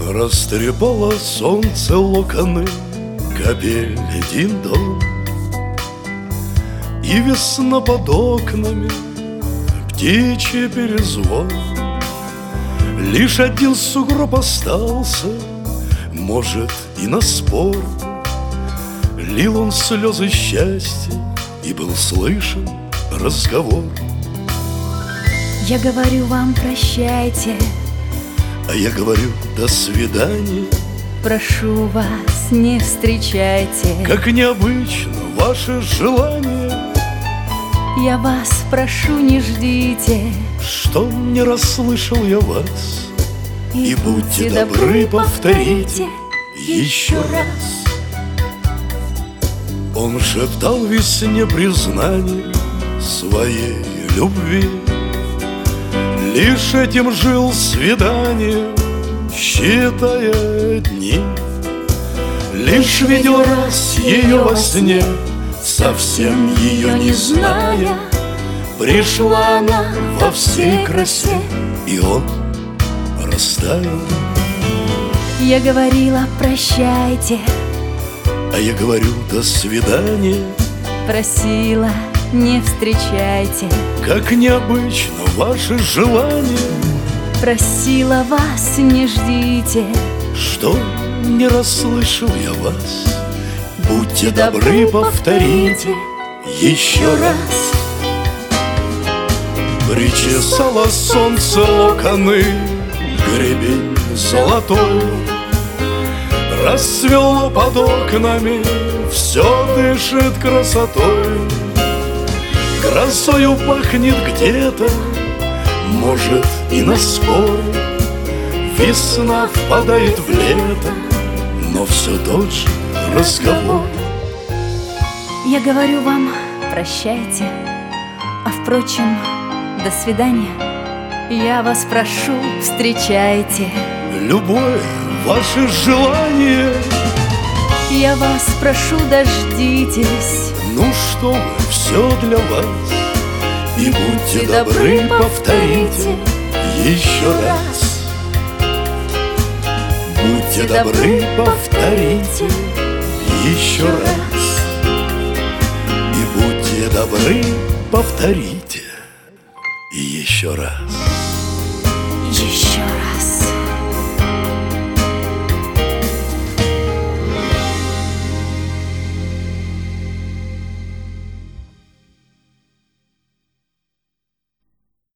Растрепало солнце локоны, капель дин-дон, и весна под окнами, птичий перезвон. Лишь один сугроб остался, может, и на спор. Лил он слезы счастья, и был слышен разговор. Я говорю вам прощайте, а я говорю до свидания. прошу вас, не встречайте. Как необычно ваше желание, Я вас прошу, не ждите. что не расслышал я вас. И будьте добры, повторите еще раз. Он шептал весне признание своей любви, лишь этим жил свиданием, считая дни. Лишь видел раз ее во сне, совсем ее не зная. Пришла она во всей красе, и он растаял. Я говорила прощайте, а я говорю до свидания. просила, не встречайте. Как необычно ваше желание, Просила вас, не ждите. что не расслышал я вас. Будьте добры, повторите еще раз. Причесало солнце локоны, гребень золотой. Расцвело под окнами, все дышит красотой. Красою пахнет где-то, может, и на спор. Весна впадает в лето, но все тот же разговор. Я говорю вам прощайте, а впрочем, до свидания. Я вас прошу, встречайте. Любое ваше желание, Я вас прошу, дождитесь. ну что вы, все для вас. И будьте добры, повторите еще раз. Будьте добры, повторите еще раз. И будьте добры, повторите еще раз. Еще